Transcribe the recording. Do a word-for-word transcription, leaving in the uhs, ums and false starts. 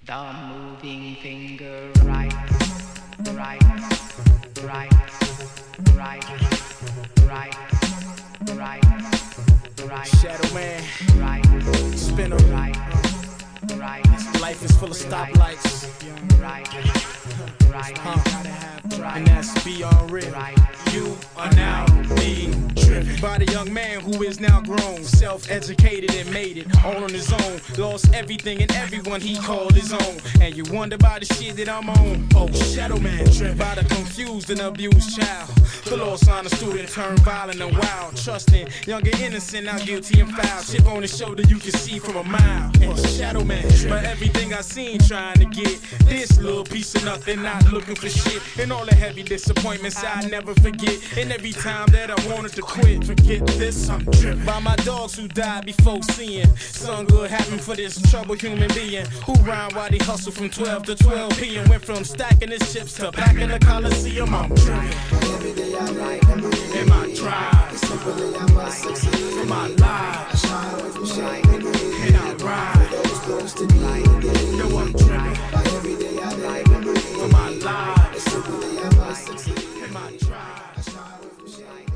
The moving finger right, right, right, right, right, right, right. Shadow Man, right, spinner, right, right. life is full of stoplights, right, right, huh? And that's beyond real. right. You are now being driven by the young man who is now grown, self-educated and made it all on his own. Lost everything and everyone he called his own. And you wonder about the shit that I'm on. Oh, Shadow Man, driven by the confused and abused child. The lost honor student turned violent and wild. Trusting, young and innocent, now guilty and foul. Chip on his shoulder you can see from a mile. And Shadow Man, but everything I seen trying to get this little piece of nothing, not looking for shit. And all the heavy disappointments I never forget. And every time that I wanted to quit, forget this, I'm driven by my dogs who died before seeing some good happen for this troubled human being who rhyme while they hustle from twelve to twelve p m Went from stacking his chips to back in the Coliseum. I'm driven. Every day I write and breathe. In my drive, Simply I must succeed. for my life, I shine away from shame and greed. and I ride. Those close to me indeed. Yo, I'm driven By every day I live and breathe. for my life, Simply I must succeed. in my drive. I shine away from shame.